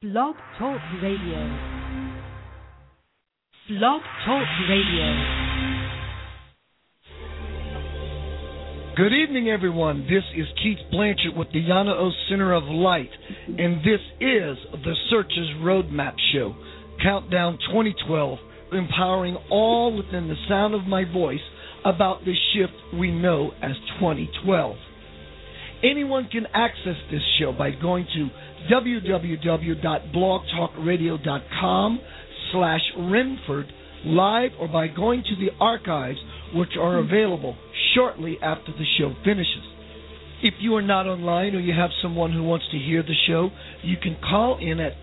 Blog Talk Radio. Blog Talk Radio. Good evening, everyone. This is Keith Blanchard with the Yana O Center of Light, and this is the Searchers Roadmap Show, Countdown 2012, empowering all within the sound of my voice about the shift we know as 2012. Anyone can access this show by going to www.blogtalkradio.com/Renford live, or by going to the archives, which are available shortly after the show finishes. If you are not online or you have someone who wants to hear the show, you can call in at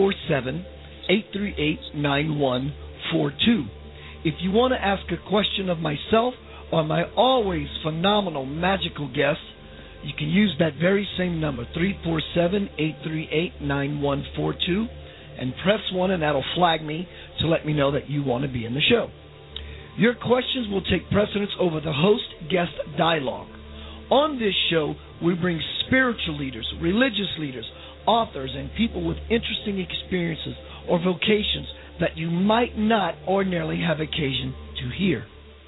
347-838-9142. If you want to ask a question of myself or my always phenomenal magical guest, you can use that very same number, 347-838-9142, and press 1, and that'll flag me to let me know that you want to be in the show. Your questions will take precedence over the host-guest dialogue. On this show, we bring spiritual leaders, religious leaders, authors, and people with interesting experiences or vocations that you might not ordinarily have occasion to hear.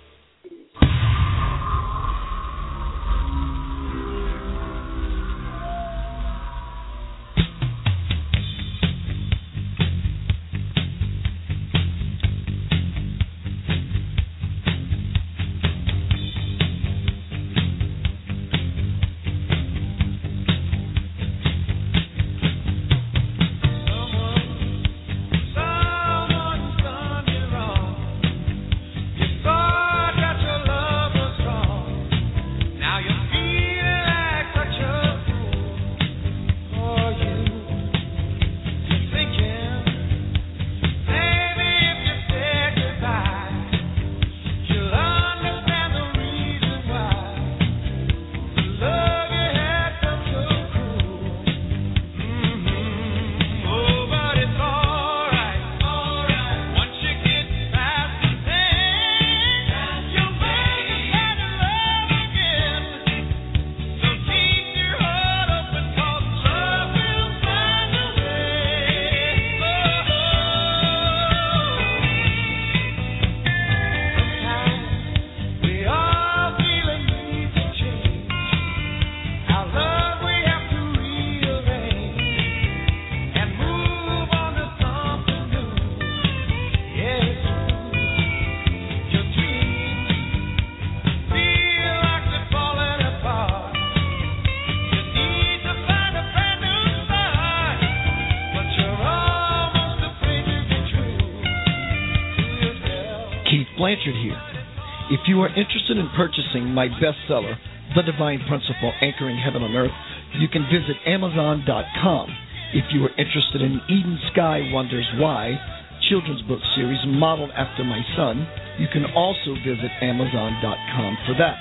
Blanchard here. If you are interested in purchasing my bestseller, The Divine Principle, Anchoring Heaven on Earth, you can visit Amazon.com. If you are interested in Eden Sky Wonders Why, children's book series modeled after my son, you can also visit Amazon.com for that.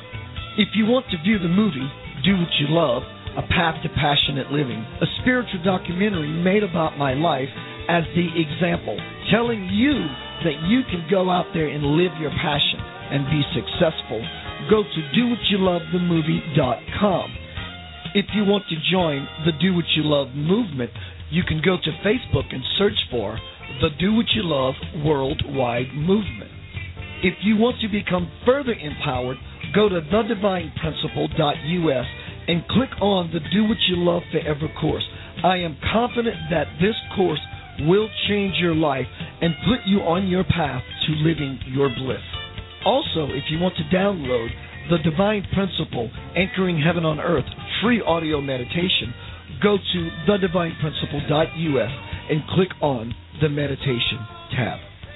If you want to view the movie, Do What You Love, A Path to Passionate Living, a spiritual documentary made about my life as the example, telling you that you can go out there and live your passion and be successful, go to DoWhatYouLoveTheMovie.com. If you want to join the Do What You Love movement, you can go to Facebook and search for the Do What You Love Worldwide Movement. If you want to become further empowered, go to thedivineprinciple.us and click on the Do What You Love Forever course. I am confident that this course will change your life and put you on your path to living your bliss. Also, if you want to download the Divine Principle, Anchoring Heaven on Earth, free audio meditation, go to thedivineprinciple.us and click on the meditation tab.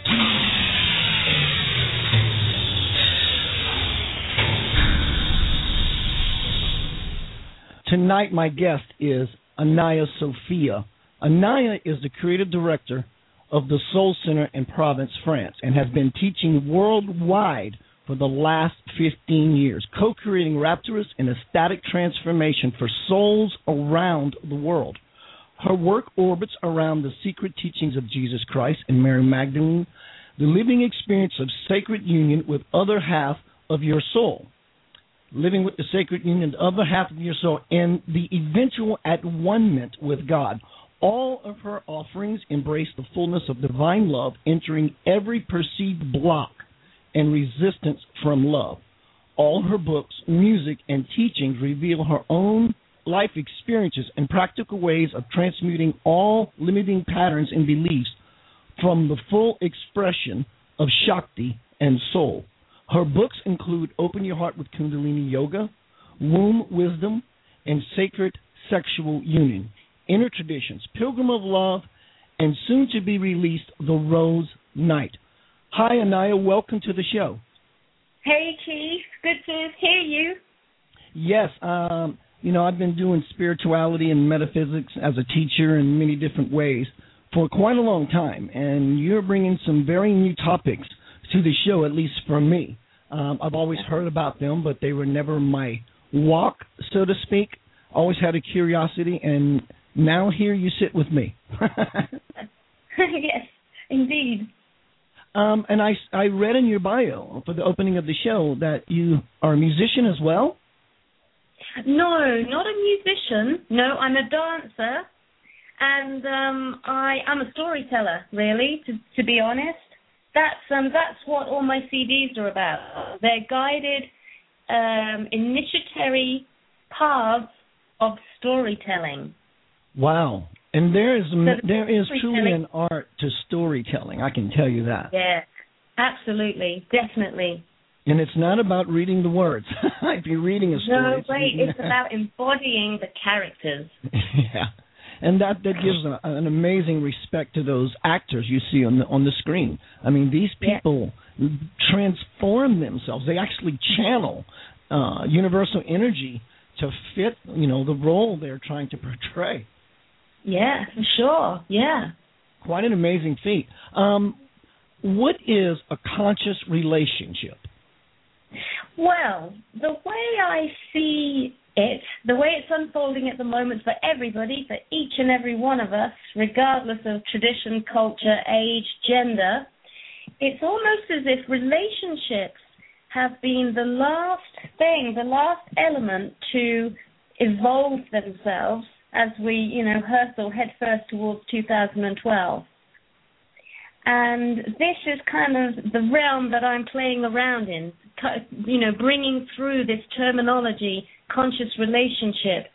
Tonight, my guest is Anaya Sophia. Anaya is the creative director of the Soul Center in Provence, France, and has been teaching worldwide for the last 15 years, co-creating rapturous and ecstatic transformation for souls around the world. Her work orbits around the secret teachings of Jesus Christ and Mary Magdalene, the living experience of sacred union with other half of your soul. Living with the sacred union, the other half of your soul, and the eventual at-one-ment with God. All of her offerings embrace the fullness of divine love, entering every perceived block and resistance from love. All her books, music, and teachings reveal her own life experiences and practical ways of transmuting all limiting patterns and beliefs from the full expression of Shakti and soul. Her books include Open Your Heart with Kundalini Yoga, Womb Wisdom, and Sacred Sexual Union, Inner Traditions, Pilgrim of Love, and soon to be released, The Rose Knight. Hi, Anaya. Welcome to the show. Hey, Keith. Good to hear you. Yes. I've been doing spirituality and metaphysics as a teacher in many different ways for quite a long time, and you're bringing some very new topics to the show, at least for me. I've always heard about them, but they were never my walk, so to speak. Always had a curiosity, and now here you sit with me. Yes, indeed. And I read in your bio for the opening of the show that you are a musician as well? No, not a musician. No, I'm a dancer, and I'm a storyteller, really, to be honest. That's what all my CDs are about. They're guided, initiatory paths of storytelling. Wow. And there is truly an art to storytelling, I can tell you that. Yeah, absolutely, definitely. And it's not about reading the words. If you're reading a story. No, wait, it's about embodying the characters. Yeah. And that gives an amazing respect to those actors you see on the screen. I mean, these people transform themselves. They actually channel universal energy to fit, the role they're trying to portray. Yeah, for sure. Yeah. Quite an amazing feat. What is a conscious relationship? Well, the way I see it, the way it's unfolding at the moment for everybody, for each and every one of us, regardless of tradition, culture, age, gender, it's almost as if relationships have been the last element to evolve themselves as we, hurtle headfirst towards 2012. And this is kind of the realm that I'm playing around in, bringing through this terminology, conscious relationship.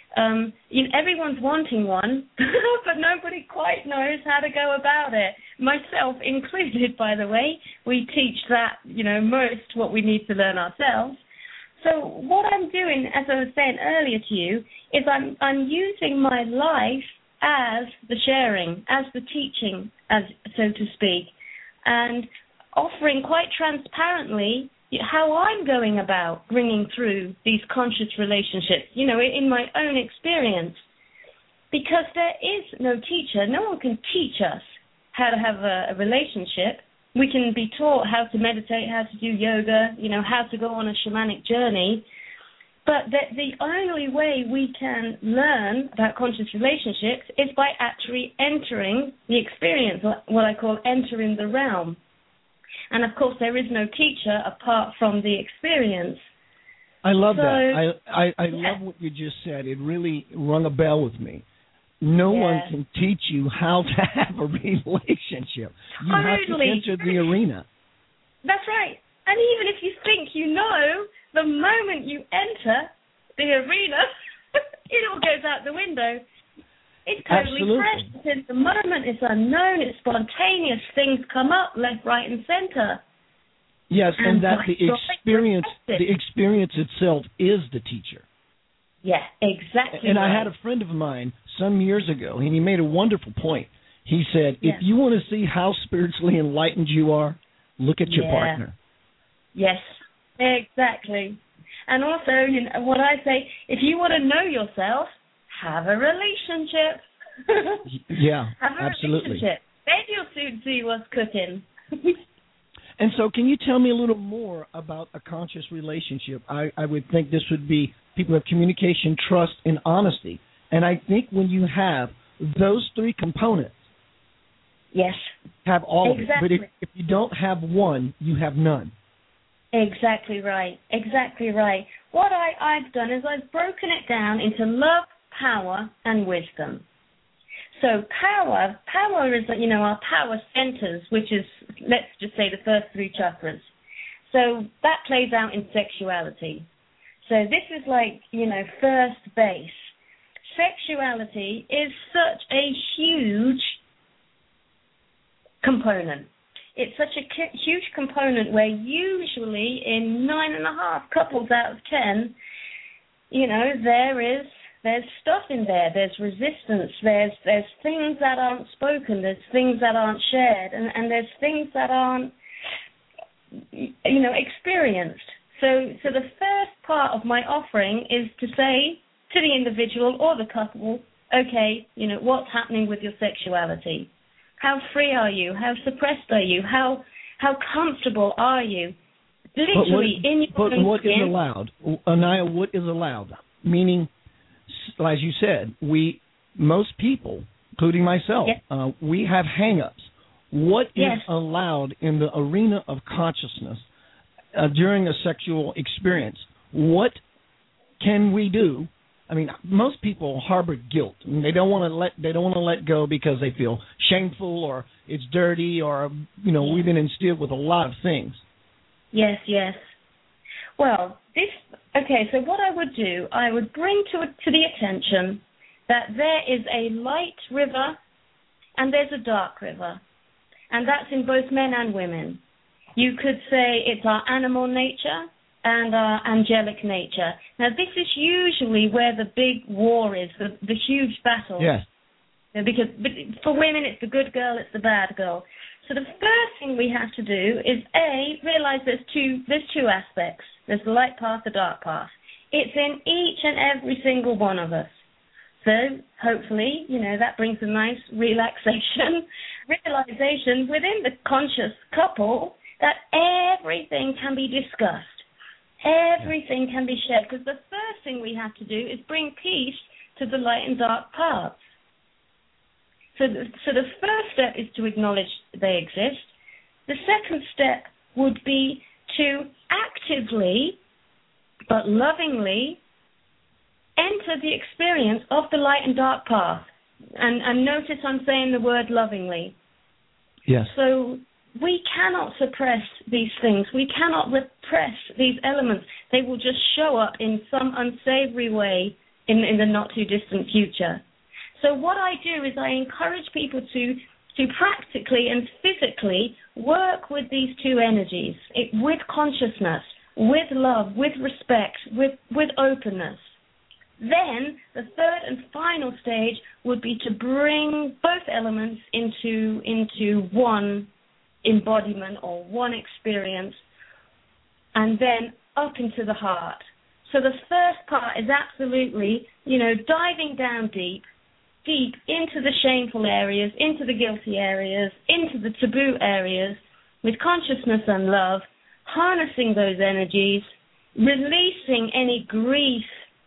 Everyone's wanting one, but nobody quite knows how to go about it, myself included, by the way. We teach that, most what we need to learn ourselves. So what I'm doing, as I was saying earlier to you, is I'm using my life as the sharing, as the teaching, as so to speak, and offering quite transparently how I'm going about bringing through these conscious relationships, in my own experience. Because there is no teacher. No one can teach us how to have a relationship. We can be taught how to meditate, how to do yoga, how to go on a shamanic journey. But the only way we can learn about conscious relationships is by actually entering the experience, what I call entering the realm. And, of course, there is no teacher apart from the experience. I love that. I love what you just said. It really rung a bell with me. No one can teach you how to have a relationship. You have to enter the arena. That's right. And even if you think the moment you enter the arena, it all goes out the window. It's totally fresh. It's the moment. It's unknown. It's spontaneous. Things come up left, right, and center. Yes, and that the experience itself is the teacher. Yeah, exactly. And I had a friend of mine some years ago, and he made a wonderful point. He said, if you want to see how spiritually enlightened you are, look at your partner. Yes, exactly. And also, what I say, if you want to know yourself, have a relationship. Yeah, have a absolutely. Relationship. Then you'll soon see what's cooking. And so can you tell me a little more about a conscious relationship? I would think this would be people have communication, trust, and honesty. And I think when you have those three components, have all of it. But if you don't have one, you have none. Exactly right. Exactly right. What I've done is I've broken it down into love, power, and wisdom. So power is, our power centers, which is, let's just say, the first three chakras. So that plays out in sexuality. So this is like, first base. Sexuality is such a huge component. It's such a huge component where usually in 9.5 couples out of 10, there's stuff in there. There's resistance. There's things that aren't spoken. There's things that aren't shared, and there's things that aren't, experienced. So the first part of my offering is to say to the individual or the couple, okay, what's happening with your sexuality? How free are you? How suppressed are you? How comfortable are you? Literally, in your But own what skin. is allowed? Anaya, what is allowed? Meaning, as you said, most people, including myself, Yes. we have hang-ups. What Yes. is allowed in the arena of consciousness during a sexual experience? What can we do? I mean, most people harbor guilt. I mean, they don't want to let go because they feel shameful or it's dirty or we've been instilled with a lot of things. Yes. Well, so what I would do, I would bring to the attention that there is a light river and there's a dark river, and that's in both men and women. You could say it's our animal nature and our angelic nature. Now, this is usually where the big war is, the huge battle. Yes. But for women, it's the good girl, it's the bad girl. So the first thing we have to do is, realize there's two aspects. There's the light path, the dark path. It's in each and every single one of us. So hopefully, that brings a nice realization within the conscious couple that everything can be discussed. Everything can be shared, because the first thing we have to do is bring peace to the light and dark paths. So the first step is to acknowledge they exist. The second step would be to actively but lovingly enter the experience of the light and dark path. And notice I'm saying the word lovingly. Yes. So we cannot suppress these things. We cannot repress these elements. They will just show up in some unsavory way in the not-too-distant future. So what I do is I encourage people to practically and physically work with these two energies, with consciousness, with love, with respect, with openness. Then the third and final stage would be to bring both elements into one embodiment or one experience, and then up into the heart. So the first part is absolutely, diving down deep into the shameful areas, into the guilty areas, into the taboo areas, with consciousness and love, harnessing those energies, releasing any grief,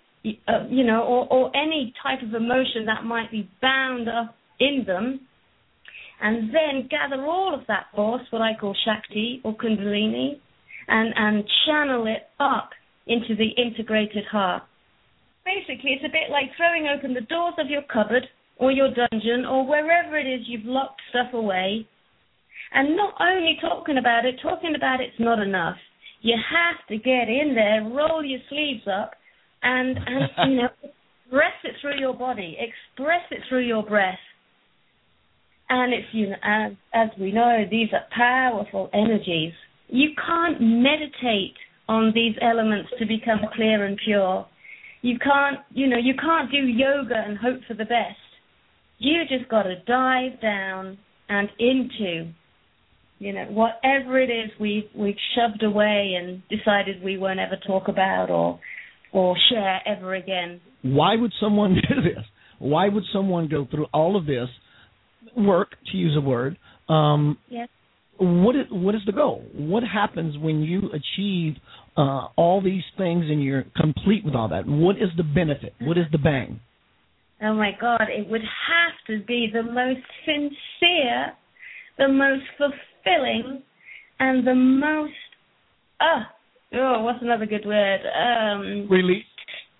or any type of emotion that might be bound up in them, and then gather all of that force, what I call Shakti or Kundalini, and channel it up into the integrated heart. Basically, it's a bit like throwing open the doors of your cupboard or your dungeon or wherever it is you've locked stuff away, and not only talking about it's not enough. You have to get in there, roll your sleeves up, and express it through your body, express it through your breath. And it's, as we know, these are powerful energies. You can't meditate on these elements to become clear and pure. You can't do yoga and hope for the best. You just got to dive down and into, whatever it is we've shoved away and decided we won't ever talk about or share ever again. Why would someone do this? Why would someone go through all of this work, to use a word? Yes. What is the goal? What happens when you achieve all these things and you're complete with all that? What is the benefit? What is the bang? Oh, my God, it would have to be the most sincere, the most fulfilling, and the most, what's another good word? Release.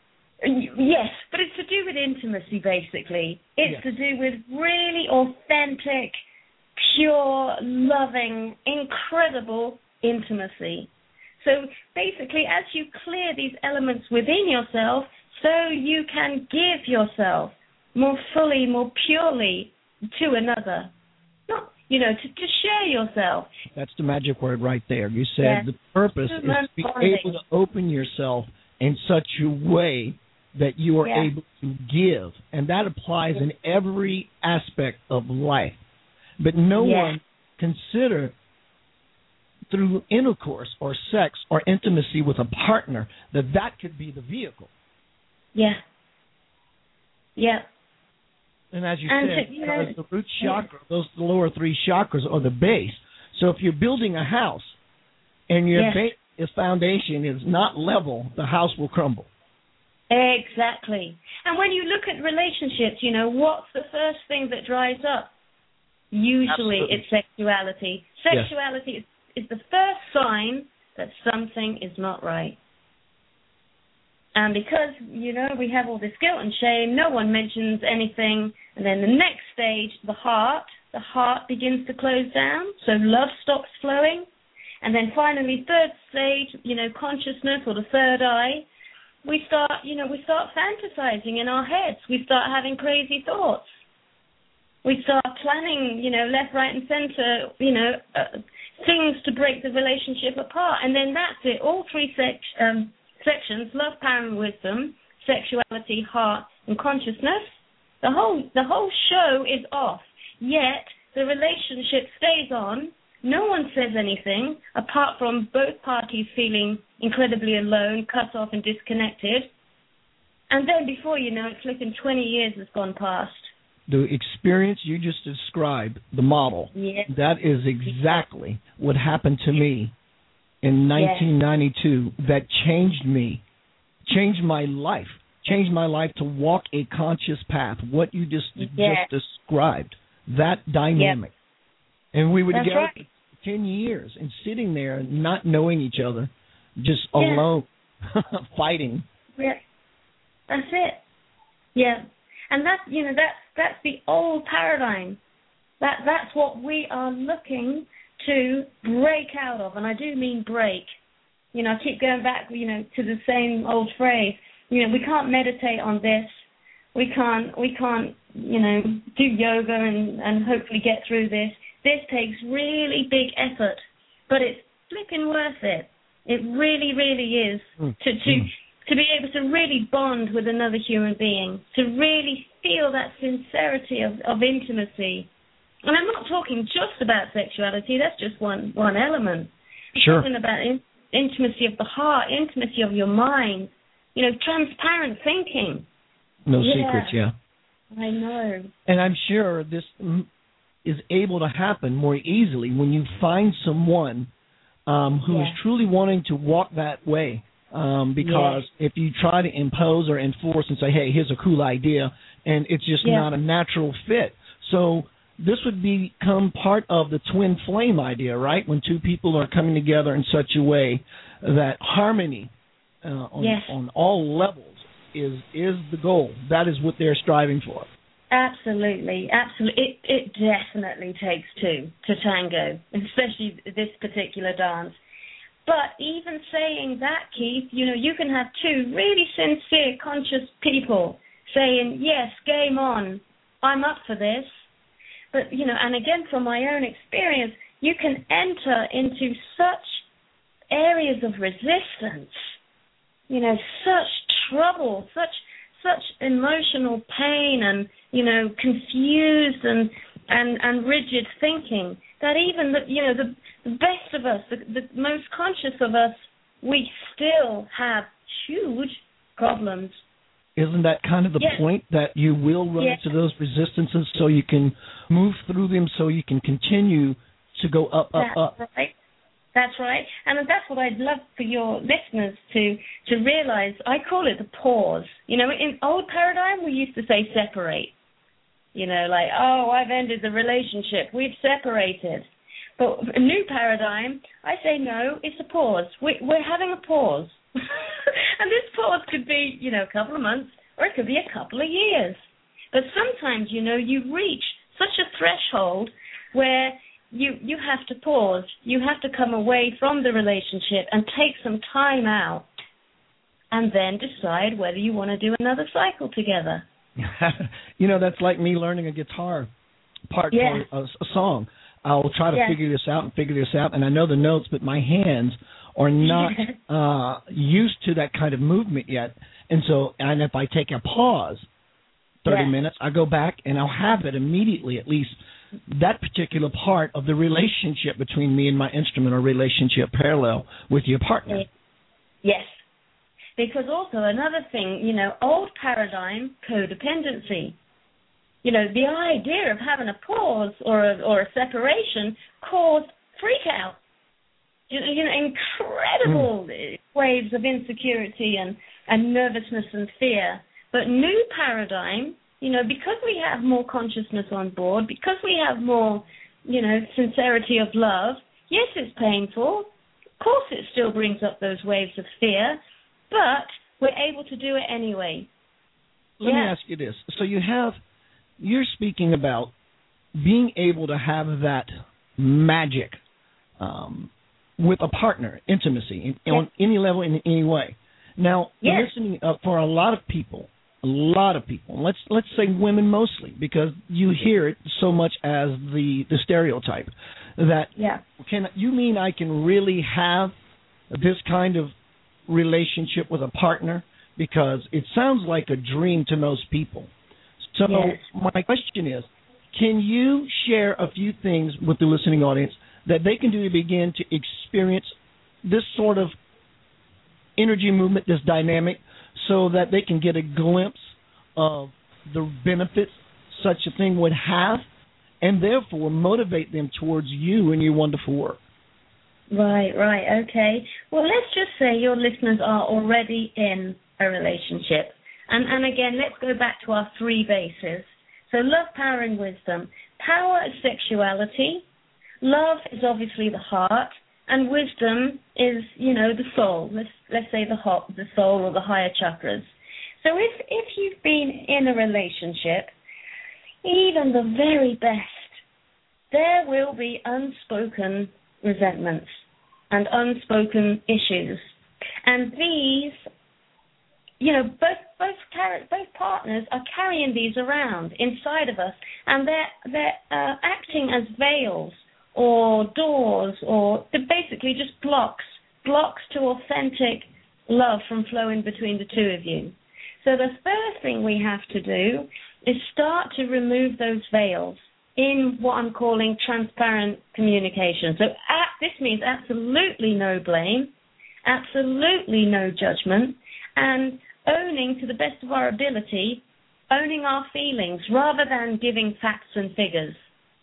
Yes, but it's to do with intimacy, basically. It's to do with really authentic, pure, loving, incredible intimacy. So basically, as you clear these elements within yourself, so you can give yourself more fully, more purely to another. Not, to share yourself. That's the magic word right there. You said the purpose is to be able to open yourself in such a way that you are able to give. And that applies in every aspect of life. But no one consider through intercourse or sex or intimacy with a partner that could be the vehicle. Yeah. Yeah. And as you said, the root chakra, the lower three chakras are the base. So if you're building a house and your foundation is not level, the house will crumble. Exactly. And when you look at relationships, what's the first thing that dries up? Usually it's sexuality. Sexuality is the first sign that something is not right. And because, we have all this guilt and shame, no one mentions anything. And then the next stage, the heart begins to close down, so love stops flowing. And then finally, third stage, consciousness or the third eye, we start fantasizing in our heads. We start having crazy thoughts. We start planning, left, right, and center, things to break the relationship apart. And then that's it. All three sections, love, power, and wisdom, sexuality, heart, and consciousness, the whole show is off. Yet the relationship stays on. No one says anything, apart from both parties feeling incredibly alone, cut off, and disconnected. And then before you know it, flipping 20 years has gone past. The experience you just described, the model, that is exactly what happened to me in 1992 that changed me, changed my life to walk a conscious path, what you just described, that dynamic. And we were together for 10 years and sitting there not knowing each other, just alone, fighting. Yeah, that's it. Yeah. And that's the old paradigm. That's what we are looking to break out of, and I do mean break. I keep going back, to the same old phrase. We can't meditate on this. We can't, do yoga and hopefully get through this. This takes really big effort, but it's flipping worth it. It really, really is to be able to really bond with another human being, to really feel that sincerity of intimacy. And I'm not talking just about sexuality. That's just one element. Sure. I'm talking about intimacy of the heart, intimacy of your mind, transparent thinking. No secrets, I know. And I'm sure this is able to happen more easily when you find someone who is truly wanting to walk that way. Because if you try to impose or enforce and say, hey, here's a cool idea, and it's just not a natural fit. So this would become part of the twin flame idea, right? When two people are coming together in such a way that harmony on all levels is the goal. That is what they're striving for. Absolutely. It definitely takes two to tango, especially this particular dance. But even saying that, Keith, you can have two really sincere, conscious people saying, yes, game on, I'm up for this. But, and again, from my own experience, you can enter into such areas of resistance, such trouble, such emotional pain and, confused and rigid thinking that even the best of us, the most conscious of us, we still have huge problems. Isn't that kind of the point, that you will run into those resistances so you can move through them, so you can continue to go up, up? Right. That's right. And that's what I'd love for your listeners to realize. I call it the pause. In old paradigm, we used to say separate. I've ended the relationship. We've separated. But a new paradigm, I say no, it's a pause. We're having a pause. And this pause could be, a couple of months, or it could be a couple of years. But sometimes, you reach such a threshold where you have to pause. You have to come away from the relationship and take some time out and then decide whether you want to do another cycle together. That's like me learning a guitar part for a song. I'll try to figure this out, and I know the notes, but my hands are not used to that kind of movement yet. And if I take a pause, 30 minutes, I go back and I'll have it immediately, at least that particular part of the relationship between me and my instrument, or relationship parallel with your partner. Yes. Because also another thing, old paradigm, codependency. The idea of having a pause or a separation caused freak out. Incredible waves of insecurity and nervousness and fear. But new paradigm, because we have more consciousness on board, because we have more, sincerity of love, yes, it's painful. Of course, it still brings up those waves of fear, but we're able to do it anyway. Let me ask you this. So you're speaking about being able to have that magic with a partner, intimacy, on any level, in any way. Now, listening for a lot of people, let's say women mostly, because you hear it so much as the stereotype, that you mean I can really have this kind of relationship with a partner? Because it sounds like a dream to most people. So my question is, can you share a few things with the listening audience that they can do to begin to experience this sort of energy movement, this dynamic, so that they can get a glimpse of the benefits such a thing would have, and therefore motivate them towards you and your wonderful work? Right, okay. Well, let's just say your listeners are already in a relationship. And again, let's go back to our three bases. So love, power, and wisdom. Power is sexuality. Love is obviously the heart. And wisdom is, the soul. Let's say the soul or the higher chakras. So if you've been in a relationship, even the very best, there will be unspoken resentments and unspoken issues. And these, both partners are carrying these around inside of us, and they're acting as veils or doors, or they're basically just blocks to authentic love from flowing between the two of you. So the first thing we have to do is start to remove those veils in what I'm calling transparent communication. So this means absolutely no blame, absolutely no judgment, and owning to the best of our ability, owning our feelings rather than giving facts and figures.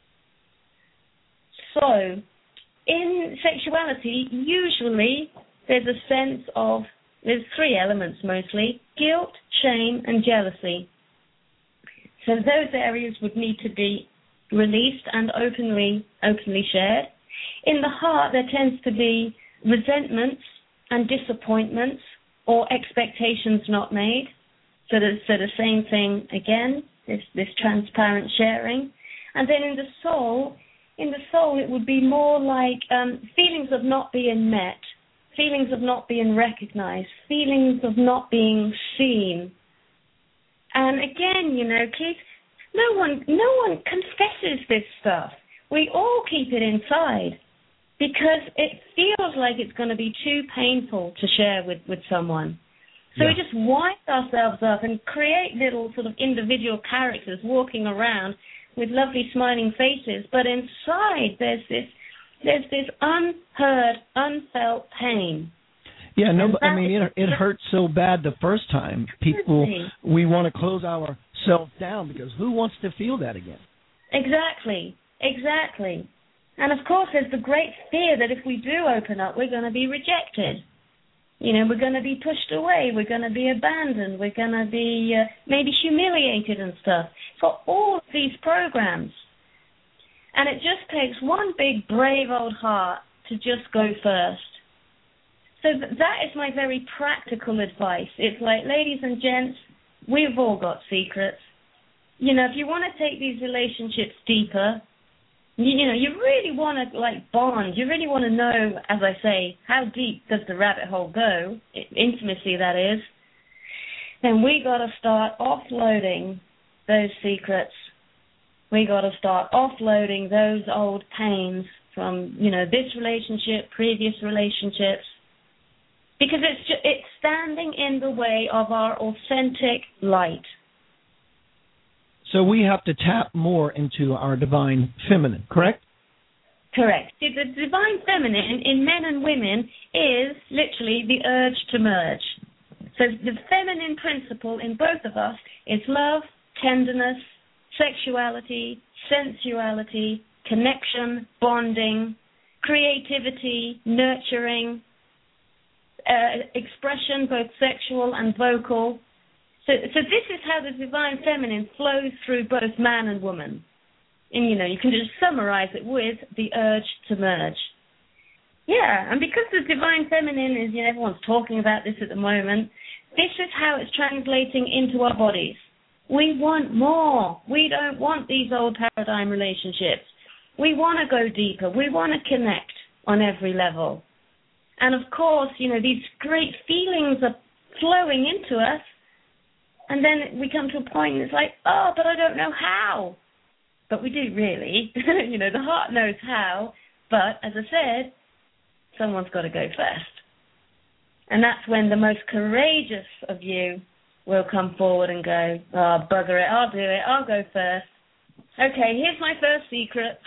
So in sexuality, usually there's a sense of, there's three elements mostly: guilt, shame, and jealousy. So those areas would need to be released and openly shared. In the heart, there tends to be resentments and disappointments or expectations not made. So the same thing again, this transparent sharing. And then in the soul, it would be more like feelings of not being met, feelings of not being recognized, feelings of not being seen. And again, Keith, no one confesses this stuff. We all keep it inside because it feels like it's going to be too painful to share with someone. So we just wind ourselves up and create little sort of individual characters walking around with lovely smiling faces, but inside there's this unheard, unfelt pain. Yeah, no, I mean, it hurts so bad the first time. We want to close ourselves down because who wants to feel that again? Exactly. And of course, there's the great fear that if we do open up, we're going to be rejected. We're going to be pushed away. We're going to be abandoned. We're going to be maybe humiliated and stuff. For all of these programs. And it just takes one big, brave old heart to just go first. So that is my very practical advice. It's like, ladies and gents, we've all got secrets. You know, if you want to take these relationships deeper, you know, you really want to, like, bond. You really want to know, as I say, how deep does the rabbit hole go, intimacy, that is. Then we got to start offloading those secrets. We got to start offloading those old pains from, you know, this relationship, previous relationships, because it's standing in the way of our authentic light. So we have to tap more into our divine feminine, correct? Correct. See, the divine feminine in men and women is literally the urge to merge. So the feminine principle in both of us is love, tenderness, sexuality, sensuality, connection, bonding, creativity, nurturing, expression, both sexual and vocal. So this is how the divine feminine flows through both man and woman. And, you know, you can just summarize it with the urge to merge. Yeah, and because the divine feminine is, you know, everyone's talking about this at the moment, this is how it's translating into our bodies. We want more. We don't want these old paradigm relationships. We want to go deeper. We want to connect on every level. And, of course, you know, these great feelings are flowing into us. And then we come to a point and it's like, oh, but I don't know how. But we do really. You know, the heart knows how. But, as I said, someone's got to go first. And that's when the most courageous of you will come forward and go, oh, bugger it, I'll do it, I'll go first. Okay, here's my first secret.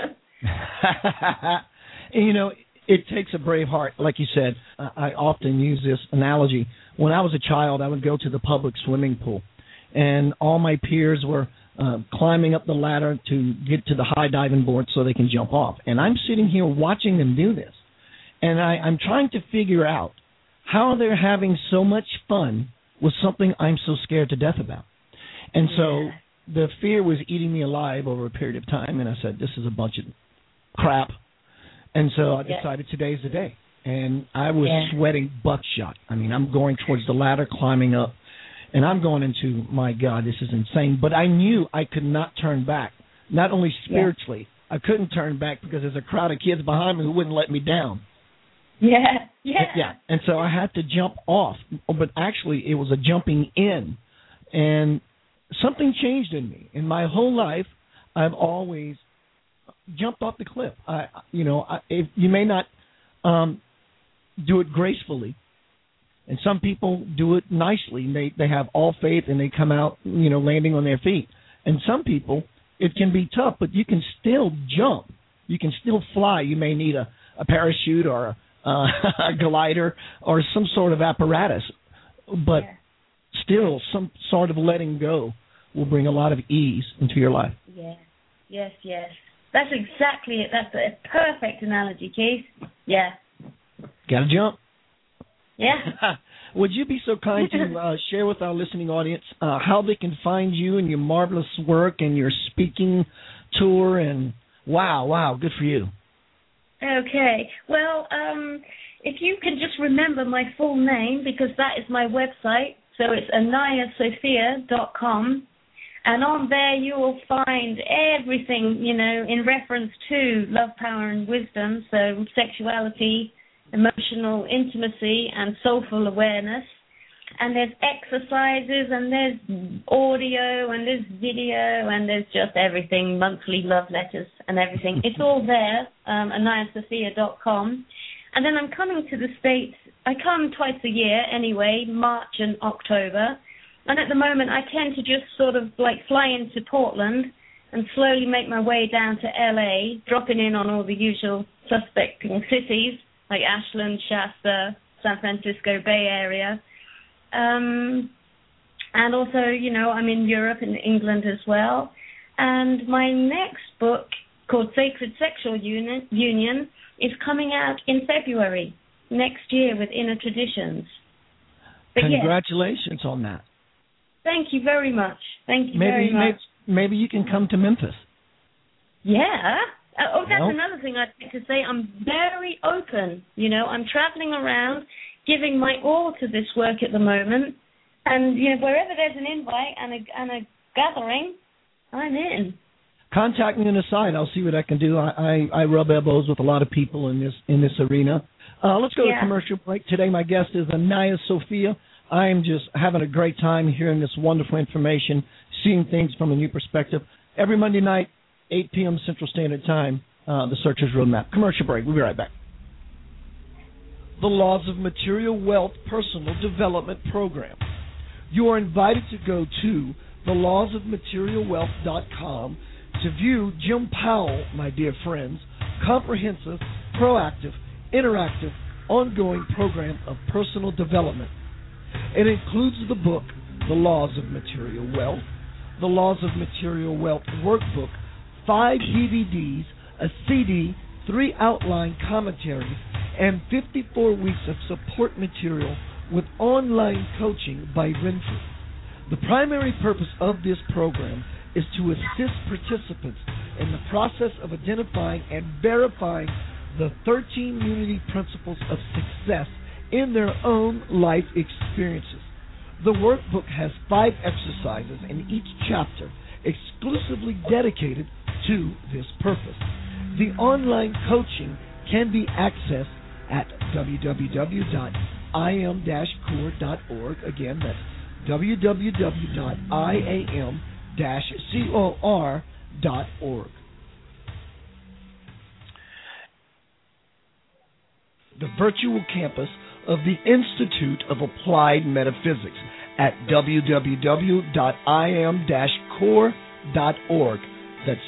You know, it takes a brave heart. Like you said, I often use this analogy. When I was a child, I would go to the public swimming pool, and all my peers were climbing up the ladder to get to the high diving board so they can jump off. And I'm sitting here watching them do this, and I'm trying to figure out how they're having so much fun with something I'm so scared to death about. And so the fear was eating me alive over a period of time, and I said, this is a bunch of crap. And so I decided today's the day. And I was sweating buckshot. I mean, I'm going towards the ladder, climbing up, and I'm going into, my God, this is insane. But I knew I could not turn back, not only spiritually. I couldn't turn back because there's a crowd of kids behind me who wouldn't let me down. Yeah. And so I had to jump off. But actually, it was a jumping in. And something changed in me. In my whole life, I've always jumped off the cliff. If you may not do it gracefully, and some people do it nicely. And they have all faith and they come out, you know, landing on their feet. And some people, it can be tough, but you can still jump. You can still fly. You may need a parachute or a glider or some sort of apparatus, but still some sort of letting go will bring a lot of ease into your life. Yes. That's exactly it. That's a perfect analogy, Keith. Yeah. Got to jump. Yeah. Would you be so kind to share with our listening audience how they can find you and your marvelous work and your speaking tour? And wow, good for you. Okay. Well, if you can just remember my full name, because that is my website. So it's anayasophia.com. And on there you will find everything, you know, in reference to love, power, and wisdom. So sexuality, emotional intimacy, and soulful awareness. And there's exercises, and there's audio, and there's video, and there's just everything, monthly love letters and everything. It's all there, anayasophia.com. And then I'm coming to the States. I come twice a year anyway, March and October. And at the moment, I tend to just sort of like fly into Portland and slowly make my way down to LA, dropping in on all the usual suspecting cities like Ashland, Shasta, San Francisco Bay Area. And also, you know, I'm in Europe and England as well. And my next book, called Sacred Sexual Union, is coming out in February next year with Inner Traditions. But congratulations on that. Thank you very much. Thank you very much. Maybe you can come to Memphis. Yeah, That's another thing I'd like to say. I'm very open. I'm traveling around, giving my all to this work at the moment, and wherever there's an invite and a gathering, I'm in. Contact me on the side. I'll see what I can do. I rub elbows with a lot of people in this arena. Let's go to commercial break. Today my guest is Anaya Sophia. I am just having a great time hearing this wonderful information, seeing things from a new perspective. Every Monday night, 8 p.m. Central Standard Time, the Searcher's Roadmap. Commercial break. We'll be right back. The Laws of Material Wealth Personal Development Program. You are invited to go to thelawsofmaterialwealth.com to view Jim Powell, my dear friends, comprehensive, proactive, interactive, ongoing program of personal development. It includes the book, The Laws of Material Wealth, The Laws of Material Wealth Workbook, 5 DVDs, a CD, 3 outline commentaries, and 54 weeks of support material with online coaching by Renfrew. The primary purpose of this program is to assist participants in the process of identifying and verifying the 13 unity principles of success in their own life experiences. The workbook has 5 exercises in each chapter exclusively dedicated to this purpose. The online coaching can be accessed at www.iam-core.org. Again, that's www.iam-cor.org. The virtual campus of the Institute of Applied Metaphysics at www.iam-core.org. That's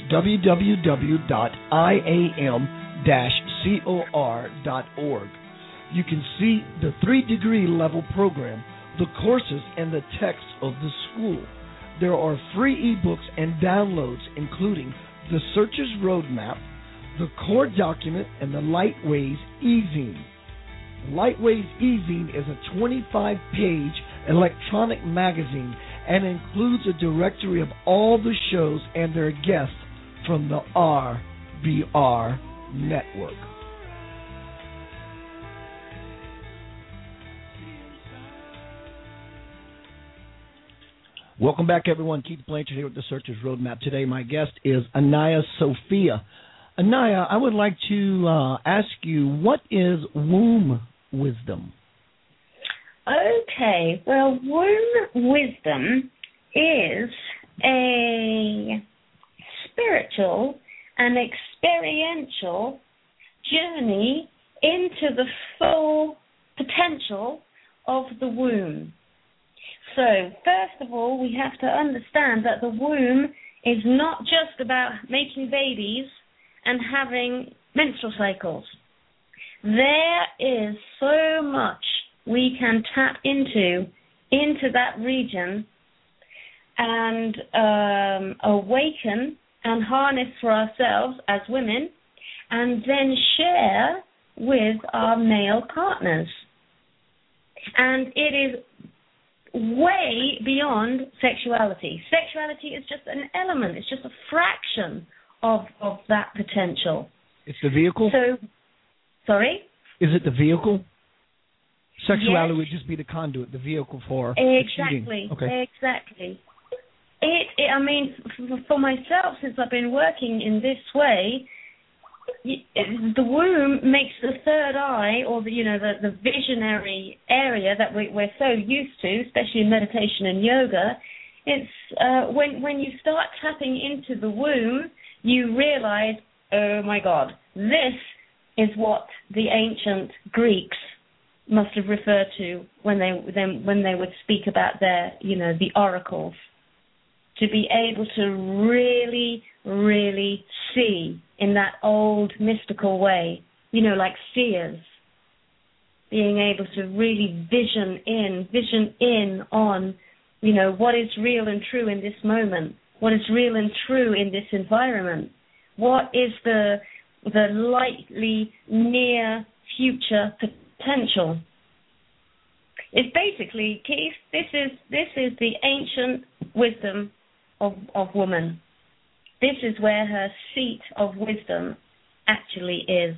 www.iam-cor.org. You can see the 3-degree level program, the courses, and the text of the school. There are free ebooks and downloads, including the Searcher's Roadmap, the Core Document, and the Lightways e-zine. Lightways e-zine is a 25-page electronic magazine and includes a directory of all the shows and their guests from the RBR network. Welcome back, everyone. Keith Blanchard here with the Searcher's Roadmap. Today, my guest is Anaya Sophia. Anaya, I would like to ask you, what is womb wisdom? Okay, well, womb wisdom is a spiritual and experiential journey into the full potential of the womb. So, first of all, we have to understand that the womb is not just about making babies and having menstrual cycles. There is so much we can tap into that region and awaken and harness for ourselves as women, and then share with our male partners. And it is way beyond sexuality. Sexuality is just an element. It's just a fraction of that potential. It's the vehicle? Sorry? Is it the vehicle? Sexuality would just be the conduit, the vehicle for exactly. Okay. Exactly. I mean, for myself, since I've been working in this way, the womb makes the third eye, or the visionary area that we're so used to, especially in meditation and yoga. It's when you start tapping into the womb, you realize, oh my God, this is what the ancient Greeks must have referred to when they would speak about their, the oracles. To be able to really, really see in that old mystical way, like seers, being able to really vision in on, what is real and true in this moment, what is real and true in this environment, what is the likely near future potential. It's basically, Keith, this is the ancient wisdom of woman. this is where her seat of wisdom actually is.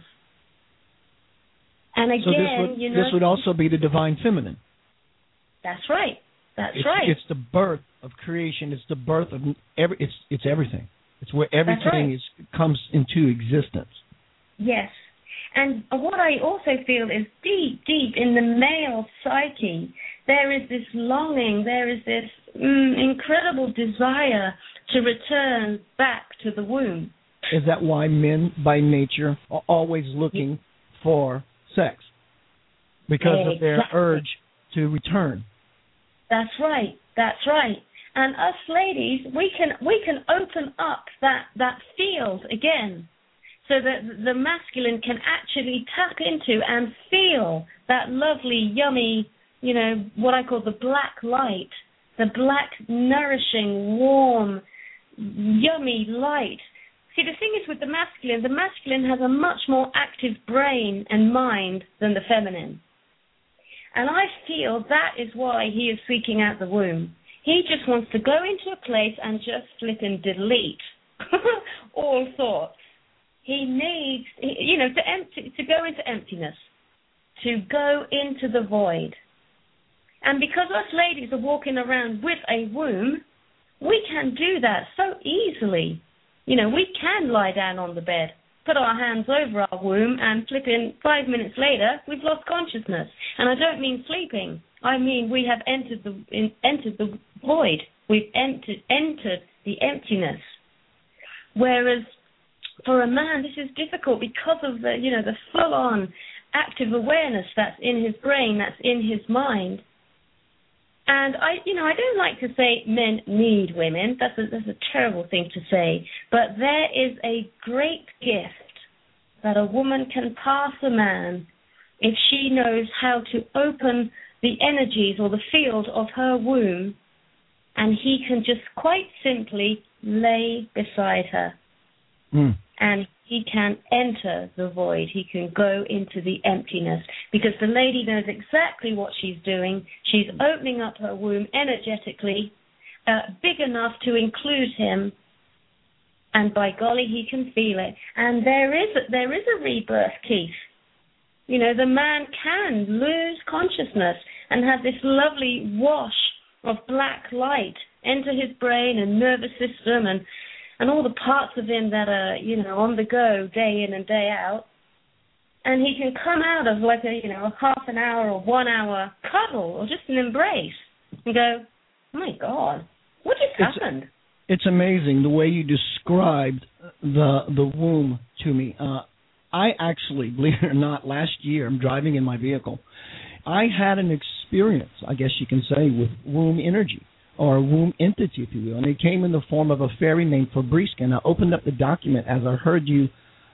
And again, so this would also be the divine feminine. That's right. Right. It's the birth of creation. It's the birth of it's everything. It's where everything comes into existence. Yes. And what I also feel is deep in the male psyche, there is this longing, there is this incredible desire to return back to the womb. Is that why men, by nature, are always looking for sex? Because of their urge to return. That's right. And us ladies, we can open up that field again, so that the masculine can actually tap into and feel that lovely, yummy, what I call the black light, the black, nourishing, warm, yummy light. See, the thing is with the masculine has a much more active brain and mind than the feminine. And I feel that is why he is seeking out the womb. He just wants to go into a place and just flip and delete all thoughts. He needs, to go into emptiness, to go into the void. And because us ladies are walking around with a womb, we can do that so easily. We can lie down on the bed, put our hands over our womb, and flip in 5 minutes later, we've lost consciousness. And I don't mean sleeping. I mean we have entered the void. We've entered the emptiness. Whereas for a man, this is difficult because of the full-on active awareness that's in his brain, that's in his mind. And I don't like to say men need women. That's a terrible thing to say. But there is a great gift that a woman can pass a man if she knows how to open the energies or the field of her womb, and he can just quite simply lay beside her. And he can enter the void. He can go into the emptiness because the lady knows exactly what she's doing. She's opening up her womb energetically, big enough to include him, and by golly, he can feel it. And there is a rebirth, Keith. The man can lose consciousness and have this lovely wash of black light enter his brain and nervous system and all the parts of him that are, on the go day in and day out. And he can come out of like a half an hour or 1 hour cuddle or just an embrace and go, oh my God, what just happened? It's amazing the way you described the womb to me. I actually, believe it or not, last year, I'm driving in my vehicle, I had an experience, I guess you can say, with womb energy, or a womb entity, if you will. And it came in the form of a fairy named Fabriska. And I opened up the document as I heard you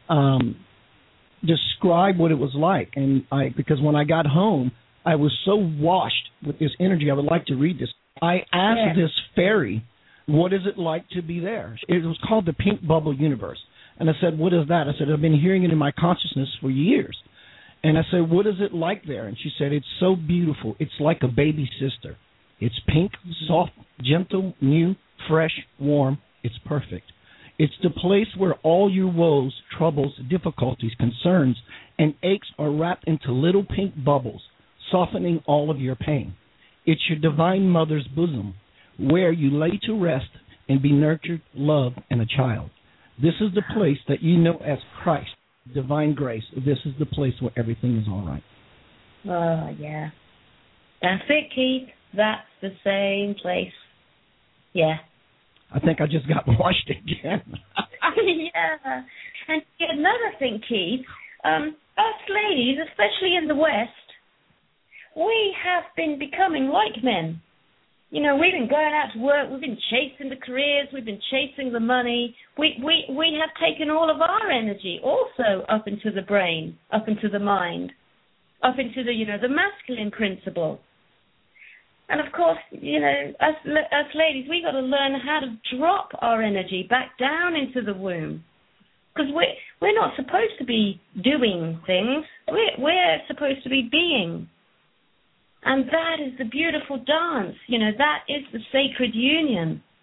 describe what it was like. And because when I got home, I was so washed with this energy, I would like to read this. I asked this fairy, what is it like to be there? It was called the Pink Bubble Universe. And I said, what is that? I said, I've been hearing it in my consciousness for years. And I said, what is it like there? And she said, it's so beautiful. It's like a baby sister. It's pink, soft, gentle, new, fresh, warm. It's perfect. It's the place where all your woes, troubles, difficulties, concerns, and aches are wrapped into little pink bubbles, softening all of your pain. It's your divine mother's bosom, where you lay to rest and be nurtured, loved, and a child. This is the place that you know as Christ, divine grace. This is the place where everything is all right. Oh, yeah. That's it, Keith. That's the same place. Yeah. I think I just got washed again. Yeah. And another thing, Keith, us ladies, especially in the West, we have been becoming like men. We've been going out to work, we've been chasing the careers, we've been chasing the money. We have taken all of our energy also up into the brain, up into the mind, up into the masculine principle. And of course, us ladies, we got to learn how to drop our energy back down into the womb, because we're not supposed to be doing things. We're supposed to be being, and that is the beautiful dance. That is the sacred union.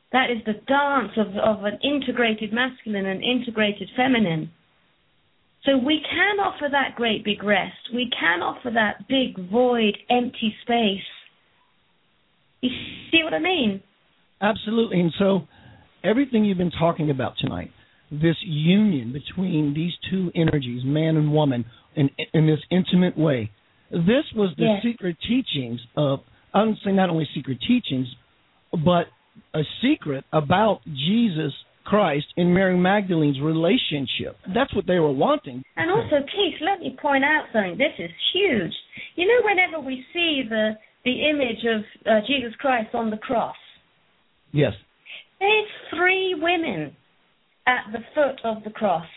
That is the dance of an integrated masculine and integrated feminine. So we can offer that great big rest. We can offer that big void, empty space. You see what I mean? Absolutely. And so everything you've been talking about tonight, this union between these two energies, man and woman, in this intimate way, this was the secret teachings of, I would say not only secret teachings, but a secret about Jesus Christ and Mary Magdalene's relationship. That's what they were wanting. And also, Keith, let me point out something. This is huge. You know, whenever we see the image of Jesus Christ on the cross, yes, there's 3 women at the foot of the cross.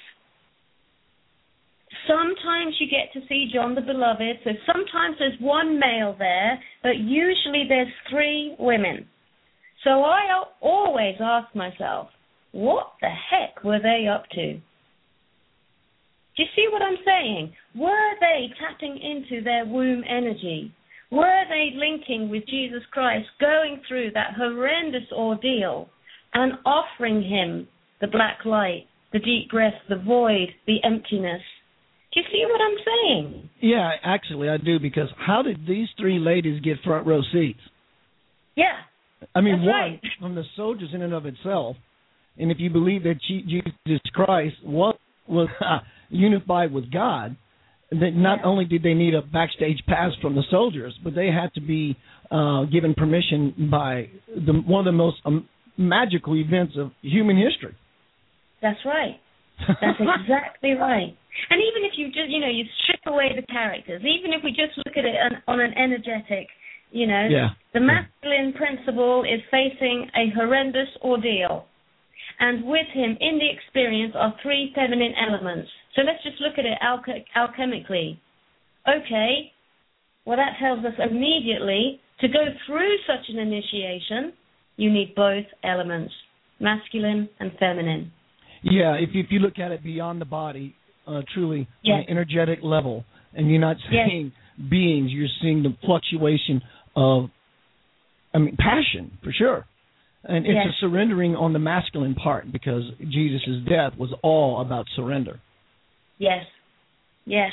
Sometimes you get to see John the Beloved, so sometimes there's 1 male there, but usually there's 3 women. So I always ask myself, what the heck were they up to? Do you see what I'm saying? Were they tapping into their womb energy? Were they linking with Jesus Christ, going through that horrendous ordeal and offering him the black light, the deep breath, the void, the emptiness? Do you see what I'm saying? Yeah, actually I do, because how did these 3 ladies get front row seats? Yeah. I mean, That's one, right. from the soldiers in and of itself, and if you believe that Jesus Christ was unified with God, that not only did they need a backstage pass from the soldiers, but they had to be given permission by one of the most magical events of human history. That's right. That's exactly right. And even if you just, you strip away the characters, even if we just look at it on an energetic, the masculine principle is facing a horrendous ordeal. And with him, in the experience, are 3 feminine elements. So let's just look at it alchemically. Okay, well, that tells us immediately to go through such an initiation, you need both elements, masculine and feminine. Yeah, if you look at it beyond the body, truly, on an energetic level, and you're not seeing beings, you're seeing the fluctuation of, passion, for sure. And it's a surrendering on the masculine part, because Jesus' death was all about surrender. Yes, yes.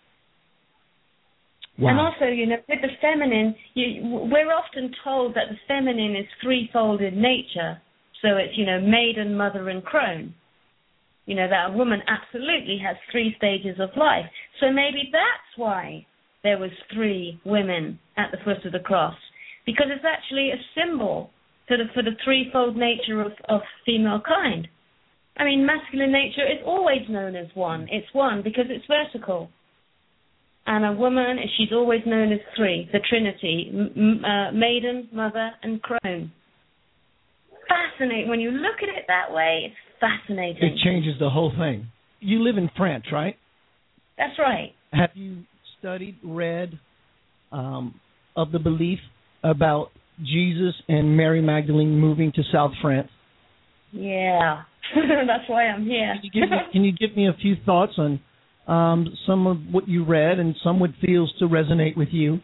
Wow. And also, with the feminine, we're often told that the feminine is threefold in nature. So it's, maiden, mother, and crone. That a woman absolutely has 3 stages of life. So maybe that's why there was 3 women at the foot of the cross, because it's actually a symbol for the threefold nature of female kind. Masculine nature is always known as one. It's one because it's vertical. And a woman, she's always known as 3, the Trinity, maiden, mother, and crone. Fascinating. When you look at it that way, it's fascinating. It changes the whole thing. You live in France, right? That's right. Have you studied, read of the belief about Jesus and Mary Magdalene moving to South France? Yeah. That's why I'm here. Can you give me a few thoughts on some of what you read and some what feels to resonate with you?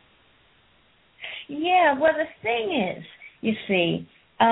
Yeah, well, the thing is, you see,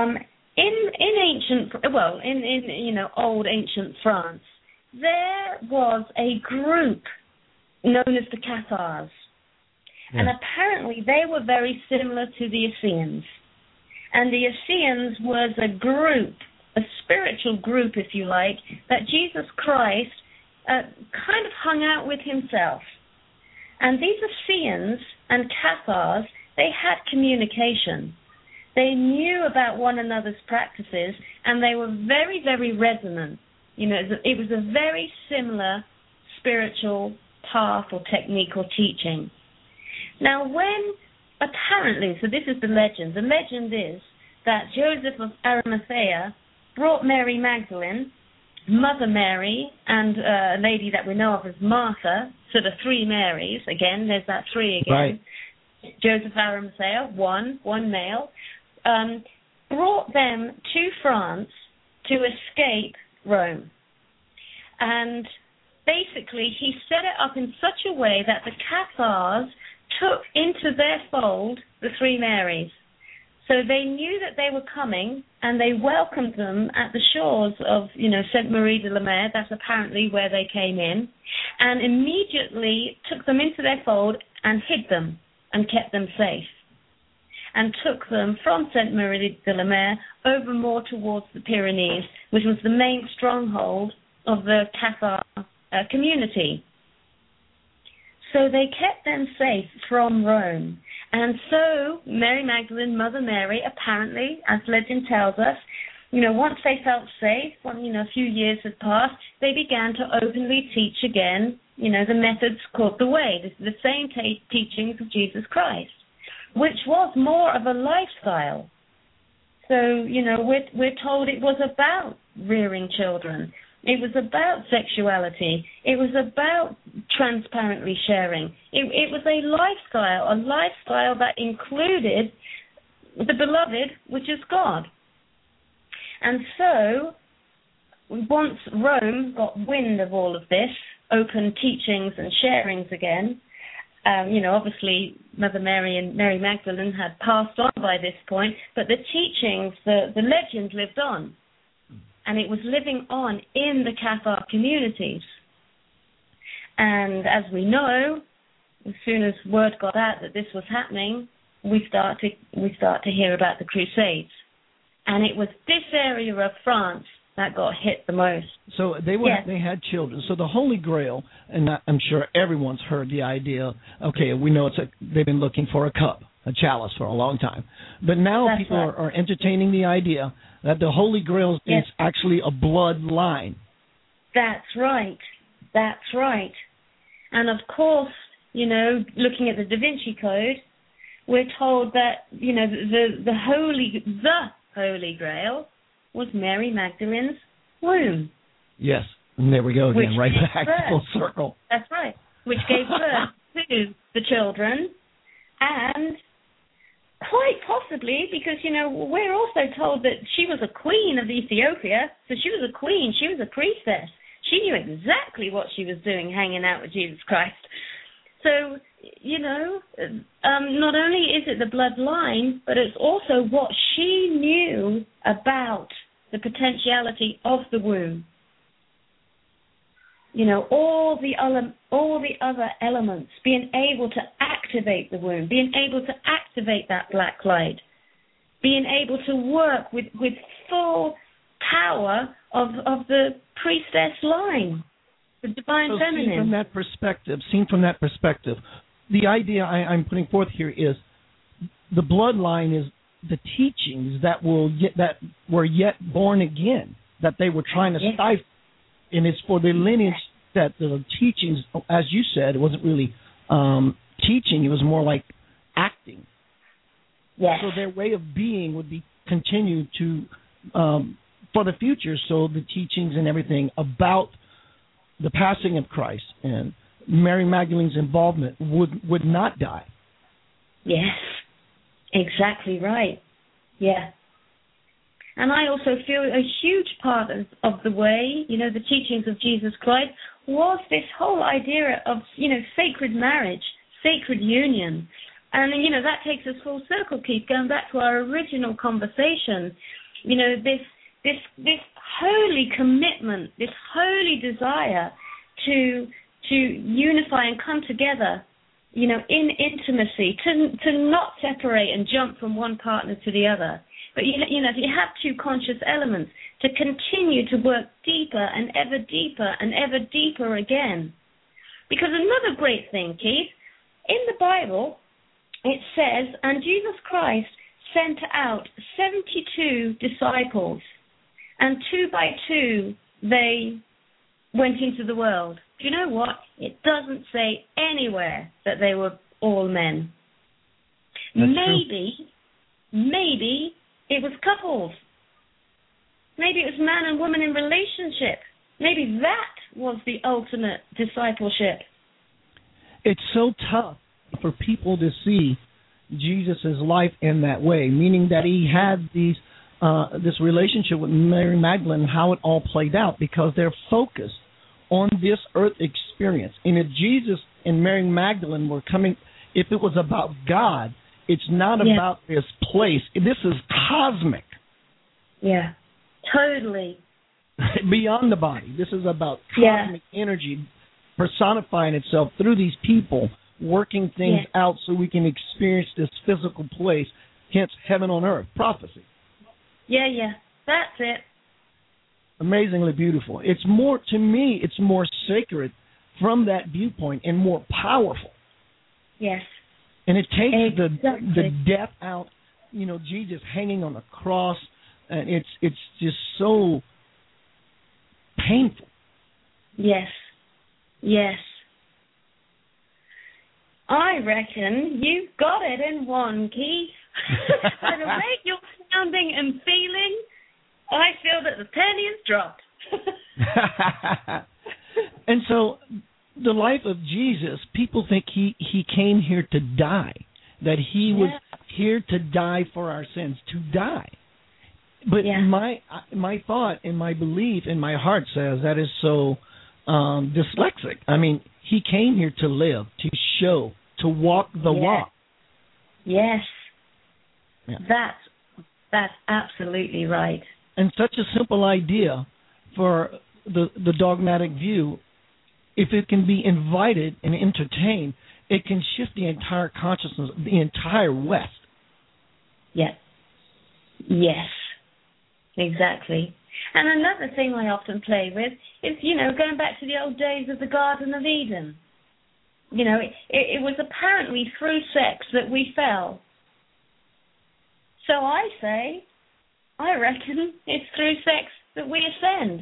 in old ancient France, there was a group known as the Cathars. And apparently they were very similar to the Essenes. And the Essenes was a group, a spiritual group, if you like, that Jesus Christ kind of hung out with himself. And these Essenes and Cathars, they had communication. They knew about one another's practices, and they were very, very resonant. It was a very similar spiritual path or technique or teaching. Now, apparently, so this is the legend is that Joseph of Arimathea brought Mary Magdalene, Mother Mary, and a lady that we know of as Martha, so the 3 Marys, again, there's that 3 again. Right. Joseph of Arimathea, one male, brought them to France to escape Rome. And basically, he set it up in such a way that the Cathars took into their fold the 3 Marys. So they knew that they were coming, and they welcomed them at the shores of, Sainte Marie de la Mer. That's apparently where they came in, and immediately took them into their fold and hid them and kept them safe, and took them from Sainte Marie de la Mer over more towards the Pyrenees, which was the main stronghold of the Cathar community. So they kept them safe from Rome. And so Mary Magdalene, Mother Mary, apparently, as legend tells us, once they felt safe, a few years had passed, they began to openly teach again, the methods called the Way, the same teachings of Jesus Christ, which was more of a lifestyle. So, we're told it was about rearing children. It was about sexuality. It was about transparently sharing. It was a lifestyle that included the beloved, which is God. And so, once Rome got wind of all of this, open teachings and sharings again, obviously Mother Mary and Mary Magdalene had passed on by this point, but the teachings, the legend lived on. And it was living on in the Cathar communities. And as we know, as soon as word got out that this was happening, we start to hear about the Crusades. And it was this area of France that got hit the most. So they had children. So the Holy Grail, and I'm sure everyone's heard the idea. Okay, we know they've been looking for a cup, a chalice, for a long time. But now people are entertaining the idea that the Holy Grail is actually a bloodline. That's right. And of course, looking at the Da Vinci Code, we're told that, the Holy Grail was Mary Magdalene's womb. Yes, and there we go again, right back to full circle. That's right, which gave birth to the children, and quite possibly, because, we're also told that she was a queen of Ethiopia, so she was a queen, she was a priestess. She knew exactly what she was doing hanging out with Jesus Christ. So, not only is it the bloodline, but it's also what she knew about the potentiality of the womb. All the other elements, being able to activate the womb, being able to activate that black light, being able to work with full power of the priestess line, the divine feminine. Seen from that perspective, the idea I'm putting forth here is the bloodline is the teachings that were yet born again, that they were trying to stifle. And it's for the lineage that the teachings, as you said, it wasn't really teaching. It was more like acting. Yes. So their way of being would be continued to for the future. So the teachings and everything about the passing of Christ and Mary Magdalene's involvement would not die. Yes, exactly right. Yeah. And I also feel a huge part of the way, the teachings of Jesus Christ was this whole idea of, sacred marriage, sacred union. And, that takes us full circle, Keith, going back to our original conversation. This holy commitment, this holy desire to unify and come together, in intimacy, to not separate and jump from one partner to the other. But, if you have two conscious elements, to continue to work deeper and ever deeper again. Because another great thing, Keith, in the Bible, it says, and Jesus Christ sent out 72 disciples, and 2 by 2 they went into the world. Do you know what? It doesn't say anywhere that they were all men. That's Maybe it was couples. Maybe it was man and woman in relationship. Maybe that was the ultimate discipleship. It's so tough for people to see Jesus' life in that way, meaning that he had this relationship with Mary Magdalene and how it all played out, because they're focused on this earth experience. And if Jesus and Mary Magdalene were coming, if it was about God It's not about this place. This is cosmic. Yeah, totally. Beyond the body. This is about cosmic energy personifying itself through these people, working things out so we can experience this physical place, hence heaven on earth, prophecy. Yeah, that's it. Amazingly beautiful. It's more, to me, it's more sacred from that viewpoint and more powerful. Yes. And it takes the death out, you know, Jesus hanging on the cross, and it's just so painful. Yes. I reckon you've got it in one, Keith. By the way you're sounding and feeling, I feel that the penny has dropped. And so the life of Jesus, people think he came here to die, that he was here to die for our sins, to die. But my thought and my belief in my heart says that is so dyslexic. I mean, he came here to live, to show, to walk the walk. Yes. Yeah. That's absolutely right. And such a simple idea for the dogmatic view, if it can be invited and entertained, it can shift the entire consciousness, the entire West. Yeah. Yes. Exactly. And another thing I often play with is, you know, going back to the old days of the Garden of Eden. You know, it was apparently through sex that we fell. So I reckon it's through sex that we ascend.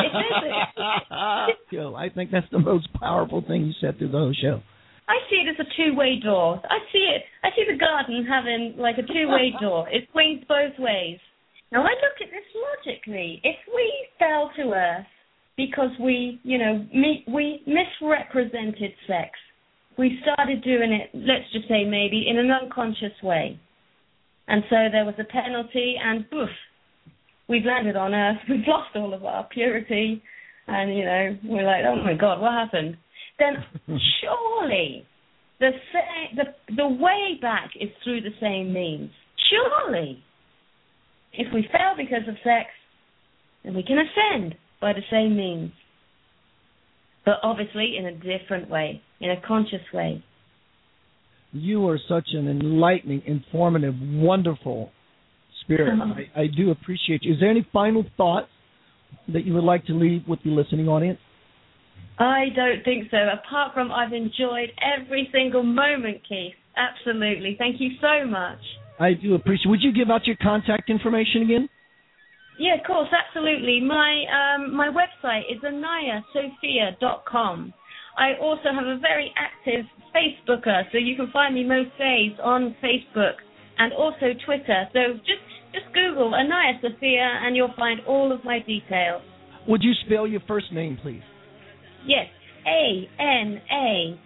Joe, I think that's the most powerful thing you said through the whole show. I see it as a two-way door. I see the garden having like a two-way door. It swings both ways. Now, I look at this logically. If we fell to earth because we misrepresented sex, we started doing it, let's just say maybe, in an unconscious way. And so there was a penalty, and poof, we've landed on earth. We've lost all of our purity, and, you know, we're like, oh, my God, what happened? Then surely the way back is through the same means. Surely. If we fail because of sex, then we can ascend by the same means. But obviously in a different way, in a conscious way. You are such an enlightening, informative, wonderful spirit. I do appreciate you. Is there any final thoughts that you would like to leave with the listening audience? I don't think so, apart from I've enjoyed every single moment, Keith. Absolutely. Thank you so much. I do appreciate it. Would you give out your contact information again? Yeah, of course, absolutely. My website is anayasophia.com. I also have a very active Facebooker, so you can find me most days on Facebook and also Twitter. So just Google Anaya Sophia and you'll find all of my details. Would you spell your first name, please? Yes, Anaya,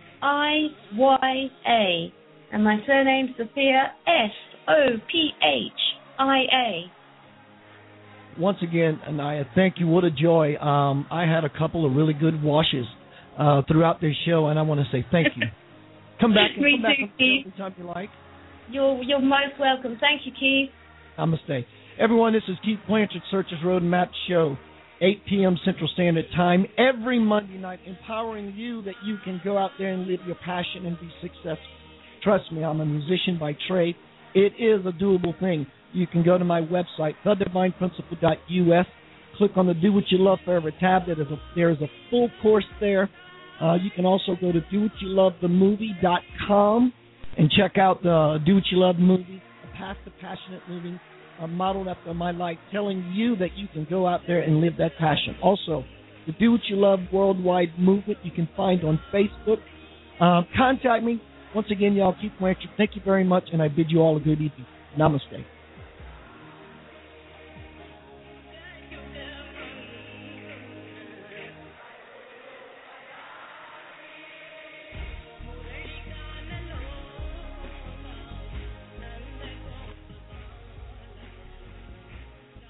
and my surname Sophia, Sophia. Once again, Anaya, thank you. What a joy. I had a couple of really good washes throughout this show, and I want to say thank you. Come back anytime you like. You're most welcome. Thank you, Keith. Namaste. Everyone, this is Keith Blanchard, Searchers Road and Map Show, 8 p.m. Central Standard Time, every Monday night, empowering you that you can go out there and live your passion and be successful. Trust me, I'm a musician by trade. It is a doable thing. You can go to my website, thedivineprinciple.us, click on the Do What You Love Forever tab. There is a full course there. You can also go to dowhatyoulovethemovie.com and check out the Do What You Love movie, a Path to Passionate Living, modeled after my life, telling you that you can go out there and live that passion. Also, the Do What You Love Worldwide Movement you can find on Facebook. Contact me. Once again, y'all, Keith Blanchard, thank you very much, and I bid you all a good evening. Namaste.